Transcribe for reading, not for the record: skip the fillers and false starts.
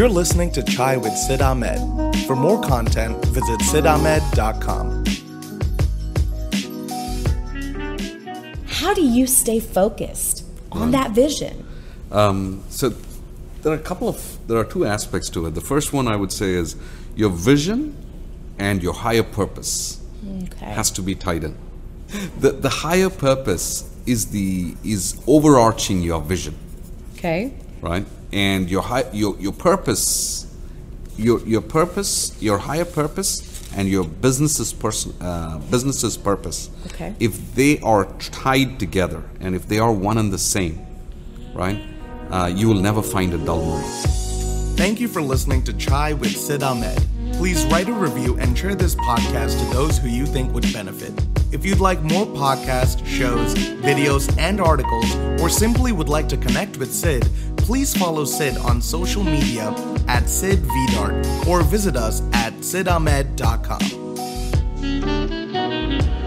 You're listening to Chai with Sid Ahmed. For more content, visit sidahmed.com. How do you stay focused on that vision? So there are two aspects to it. The first one I would say is your vision and your higher purpose has to be tied in. The higher purpose is overarching your vision. Okay. Right? And your purpose, your purpose, your higher purpose, and your business's purpose. Okay. If they are tied together, and if they are one and the same, right? You will never find a dull moment. Thank you for listening to Chai with Sid Ahmed. Please write a review and share this podcast to those who you think would benefit. If you'd like more podcasts, shows, videos, and articles, or simply would like to connect with Sid, please follow Sid on social media at SidVdart or visit us at sidahmed.com.